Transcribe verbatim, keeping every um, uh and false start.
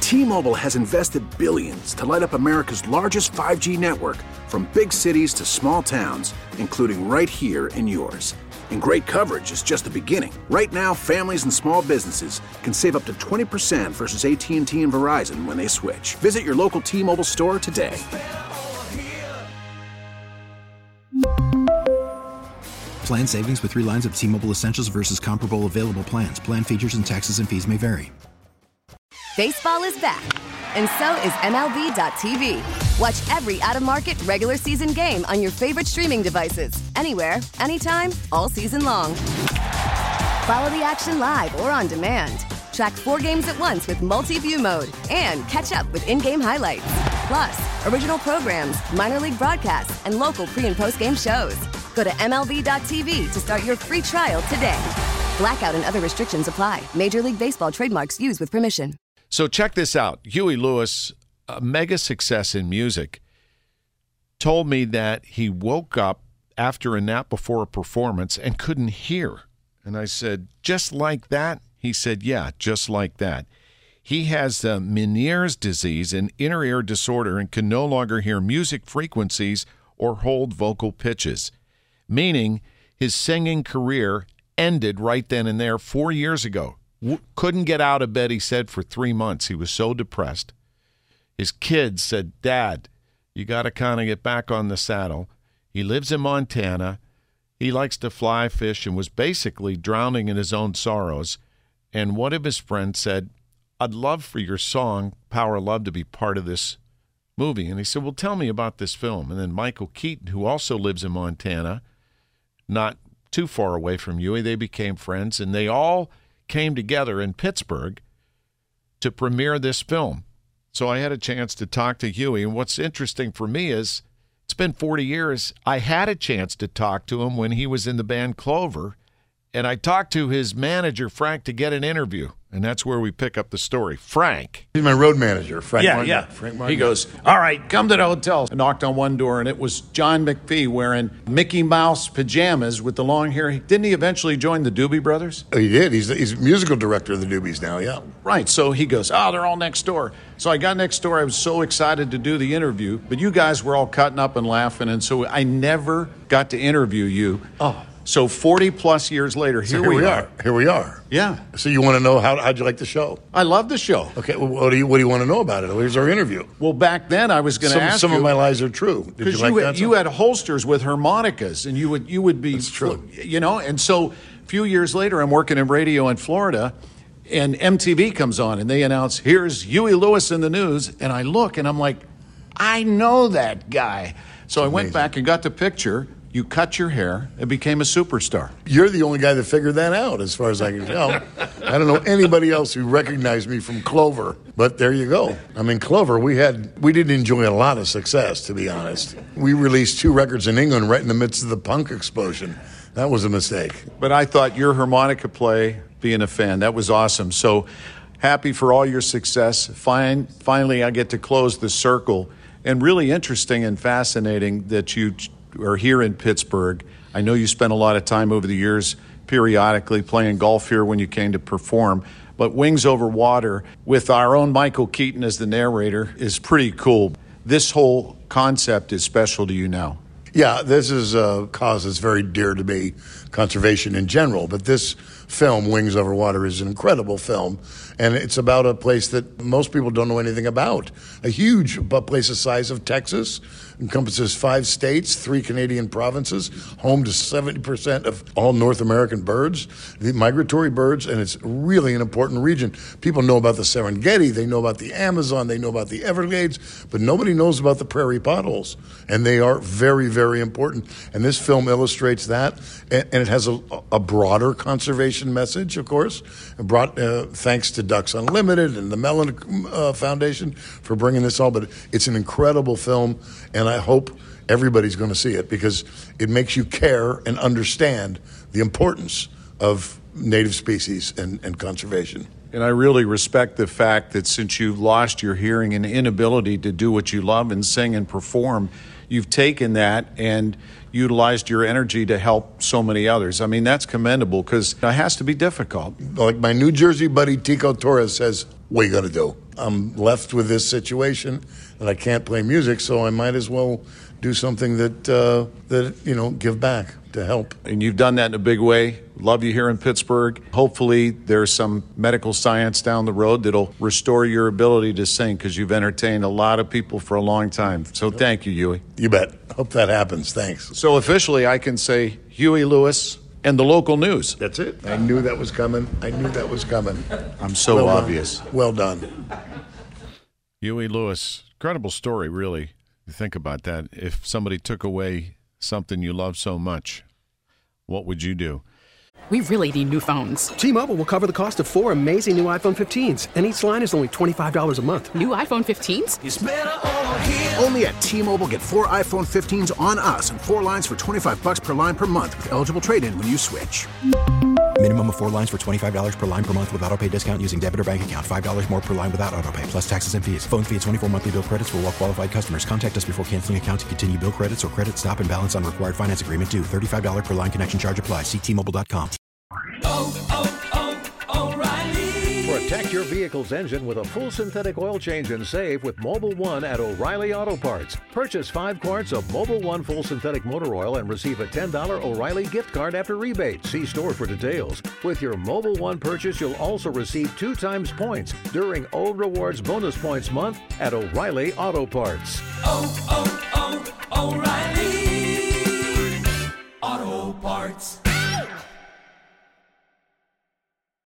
T-Mobile has invested billions to light up America's largest five G network, from big cities to small towns, including right here in yours. And great coverage is just the beginning. Right now, families and small businesses can save up to twenty percent versus A T and T and Verizon when they switch. Visit your local T-Mobile store today. Plan savings with three lines of T-Mobile Essentials versus comparable available plans. Plan features and taxes and fees may vary. Baseball is back, and so is M L B dot T V. Watch every out-of-market regular season game on your favorite streaming devices, anywhere, anytime, all season long. Follow the action live or on demand. Track four games at once with multi-view mode and catch up with in-game highlights. Plus, original programs, minor league broadcasts, and local pre- and post-game shows. Go to M L B dot T V to start your free trial today. Blackout and other restrictions apply. Major League Baseball trademarks used with permission. So check this out. Huey Lewis, a mega success in music, told me that he woke up after a nap before a performance and couldn't hear. And I said, just like that? He said, yeah, just like that. He has uh, Meniere's disease, an inner ear disorder, and can no longer hear music frequencies or hold vocal pitches, meaning his singing career ended right then and there four years ago. W- couldn't get out of bed, he said, for three months. He was so depressed. His kids said, Dad, you got to kind of get back on the saddle. He lives in Montana. He likes to fly fish and was basically drowning in his own sorrows. And one of his friends said, I'd love for your song, Power of Love, to be part of this movie. And he said, well, tell me about this film. And then Michael Keaton, who also lives in Montana, not too far away from Huey, they became friends, and they all came together in Pittsburgh to premiere this film. So I had a chance to talk to Huey, and what's interesting for me is it's been forty years. I had a chance to talk to him when he was in the band Clover, and I talked to his manager, Frank, to get an interview, and that's where we pick up the story. Frank. He's my road manager, Frank Yeah, Martin. yeah. Frank Martin. He goes, all right, come to the hotel. I knocked on one door, and it was John McPhee wearing Mickey Mouse pajamas with the long hair. Didn't he eventually join the Doobie Brothers? Oh, he did. He's he's musical director of the Doobies now, yeah. Right, so he goes, oh, they're all next door. So I got next door. I was so excited to do the interview, but you guys were all cutting up and laughing, and so I never got to interview you. Oh. So forty plus years later, here, So here we, we are. are. Here we are. Yeah. So you want to know how how'd you like the show? I love the show. Okay, well, what do you what do you want to know about it? Here's our interview. Well, back then I was going to Some, ask some you. of my lies are true. Did you Because like you, that? you had holsters with harmonicas, and you would you would be, That's true. you know. And so, a few years later, I'm working in radio in Florida, and M T V comes on, and they announce, "Here's Huey Lewis in the news." And I look, and I'm like, I know that guy. So I went amazing. back and got the picture. You cut your hair and became a superstar. You're the only guy that figured that out, as far as I can tell. I don't know anybody else who recognized me from Clover, but there you go. I mean, Clover, we had we didn't enjoy a lot of success, to be honest. We released two records in England right in the midst of the punk explosion. That was a mistake. But I thought your harmonica play, being a fan, that was awesome. So happy for all your success. Fine, finally, I get to close the circle. And really interesting and fascinating that you are here in Pittsburgh. I know you spent a lot of time over the years periodically playing golf here when you came to perform. But Wings Over Water, with our own Michael Keaton as the narrator, is pretty cool. This whole concept is special to you now. Yeah, this is a cause that's very dear to me, conservation in general. But this film, Wings Over Water, is an incredible film. And it's about a place that most people don't know anything about. A huge place the size of Texas, encompasses five states, three Canadian provinces, home to seventy percent of all North American birds, the migratory birds, and it's really an important region. People know about the Serengeti, they know about the Amazon, they know about the Everglades, but nobody knows about the prairie potholes. And they are very, very important. And this film illustrates that, and, and it has a, a broader conservation message, of course, brought uh, thanks to Ducks Unlimited and the Mellon uh, Foundation for bringing this all. But it's an incredible film, and I hope everybody's going to see it because it makes you care and understand the importance of native species and, and conservation. And I really respect the fact that since you've lost your hearing and inability to do what you love and sing and perform, you've taken that and utilized your energy to help so many others. I mean, that's commendable because it has to be difficult. Like my New Jersey buddy Tico Torres says, what are you going to do? I'm left with this situation and I can't play music, so I might as well do something that, uh, that you know, give back to help. And you've done that in a big way. Love you here in Pittsburgh. Hopefully there's some medical science down the road that'll restore your ability to sing, because you've entertained a lot of people for a long time. So thank you, Huey. You bet. Hope that happens. Thanks. So officially I can say Huey Lewis and the local news. That's it. I knew that was coming. I knew that was coming. I'm so well obvious. Done. Well done. Huey Lewis. Incredible story, really. You think about that. If somebody took away something you love so much, what would you do? We really need new phones. T-Mobile will cover the cost of four amazing new iPhone fifteens, and each line is only twenty-five dollars a month. New iPhone fifteens? It's better over here. Only at T-Mobile, get four iPhone fifteens on us and four lines for twenty-five bucks per line per month with eligible trade-in when you switch. Minimum of four lines for twenty-five dollars per line per month with autopay discount using debit or bank account. five dollars more per line without autopay, plus taxes and fees. Phone fee at twenty-four monthly bill credits for well-qualified customers. Contact us before canceling account to continue bill credits or credit stop and balance on required finance agreement due. thirty-five dollars per line connection charge applies. See T Mobile dot com. Oh, oh, oh, O'Reilly. Protect your vehicle's engine with a full synthetic oil change and save with Mobil one at O'Reilly Auto Parts. Purchase five quarts of Mobil one full synthetic motor oil and receive a ten dollars O'Reilly gift card after rebate. See store for details. With your Mobil one purchase, you'll also receive two times points during O Rewards Bonus Points Month at O'Reilly Auto Parts. Oh, oh, oh, O'Reilly Auto Parts.